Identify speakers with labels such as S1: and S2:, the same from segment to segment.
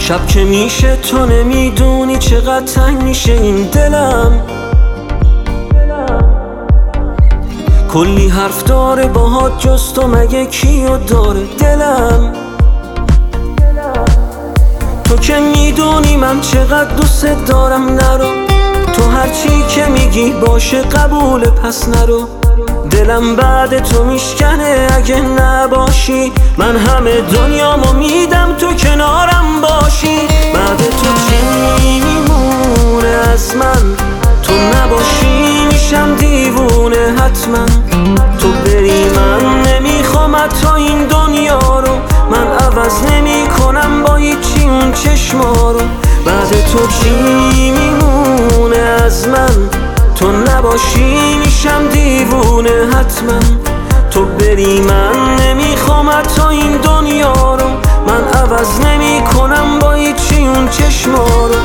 S1: شب که میشه تو نمیدونی چقدر تنگ میشه این دلم. کلی حرف داره باهات جز تو، مگه کیو داره دلم؟ تو که میدونی من چقدر دوست دارم، نرو. تو هرچی که میگی باشه قبول، پس نرو. دلم بعد تو میشکنه اگه نباشی، من همه دنیامو میدم تو کنارم باشی. بعد تو چی میمونه از من؟ تو نباشی میشم دیوونه حتما. تو بری من نمیخوام تا این دنیا رو، من عوض نمی کنم با هیچی اون چشما رو. بعد تو چی میمونه از من؟ تو نباشی میشم دیوونه حتما. تو بری من نمیخوام تا این دنیا رو، من عوض نمی کنم با هیچی اون چشما رو.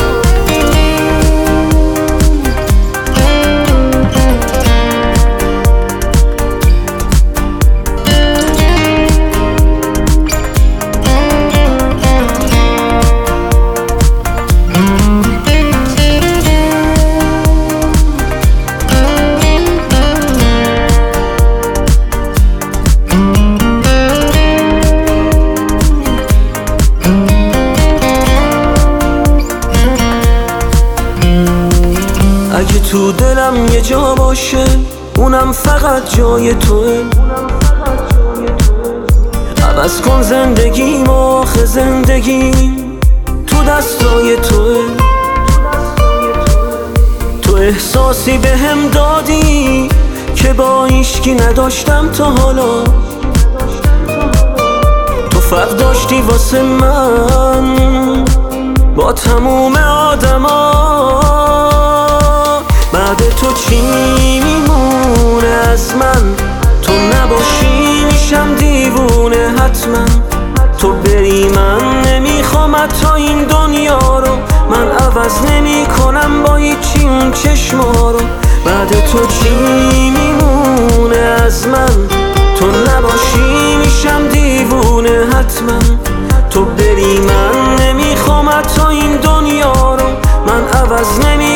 S1: اگه تو دلم یه جا باشه اونم فقط جای توه، عوض کن زندگیم، آخه زندگیم تو دستای توه. تو احساسی بهم دادی که با هیچکی نداشتم تا حالا. تو فرق داشتی واسه من با تموم آدما. بعد تو چی میمونه از من؟ تو نباشی میشم دیوونه حتما. تو بری من نمیخوام تا این دنیا رو، من عوض نمی کنم با هیچی اون چشما رو. بعد تو چی میمونه از من؟ تو نباشی میشم دیوونه حتما. تو بری من نمیخوام تا این دنیا رو، من عوض نمی